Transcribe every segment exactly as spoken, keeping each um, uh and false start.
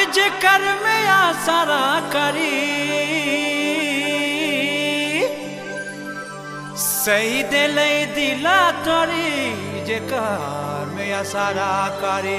जेकर में आसरा करी सही दिले दिला तोरी जेकर में आसरा करी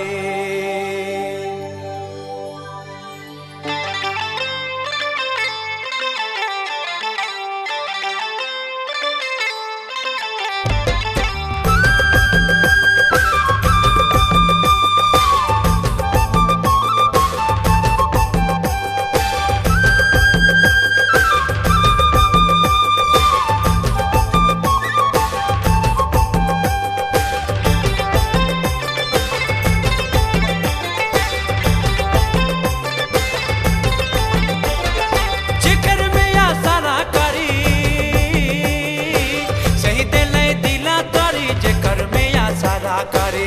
करे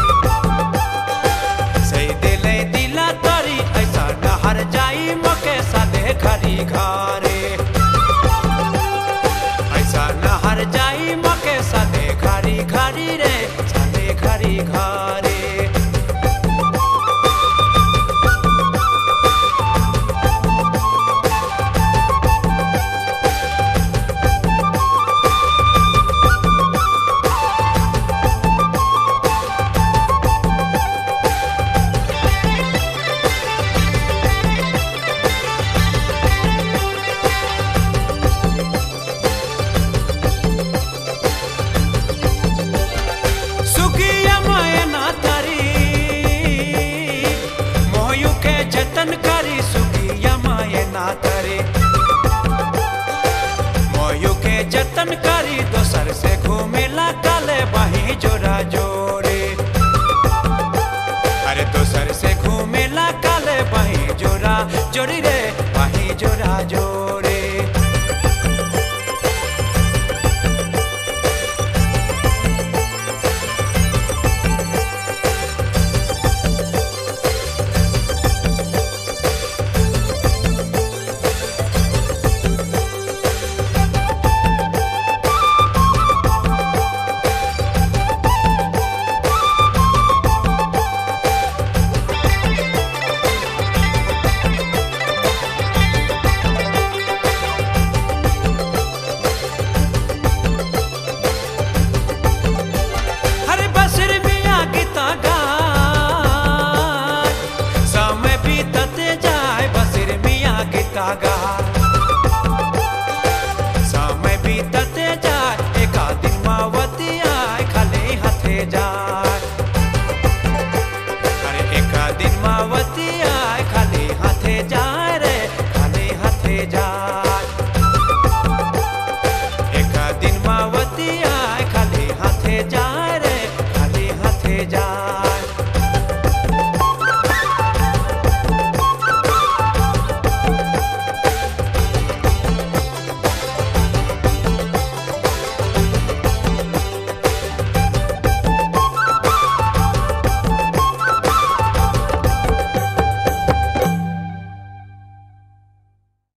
सही दिले दिला तोरी ऐसा न हर जाई मके सादे खरी घरे ऐसा न हर जाई मके सादे खरी घरी रे सादे खरी घरे जतन करी सुखिया माये ना करे मोयू के जतन करी दोसर से घूमेला काले बाही जोरा जोरे अरे दोसर से घूमेला काले बाही जोरा जोरी रे बाही जोरा जोरे समय बीतते जाए एक दिन मावती आए खाली हाथे जाए अरे एक दिन मावती आए खाली हाथे जाए रे खाली हाथे जाए एक दिन मावती आए खाली हाथे जाए रे खाली हाथे जाए।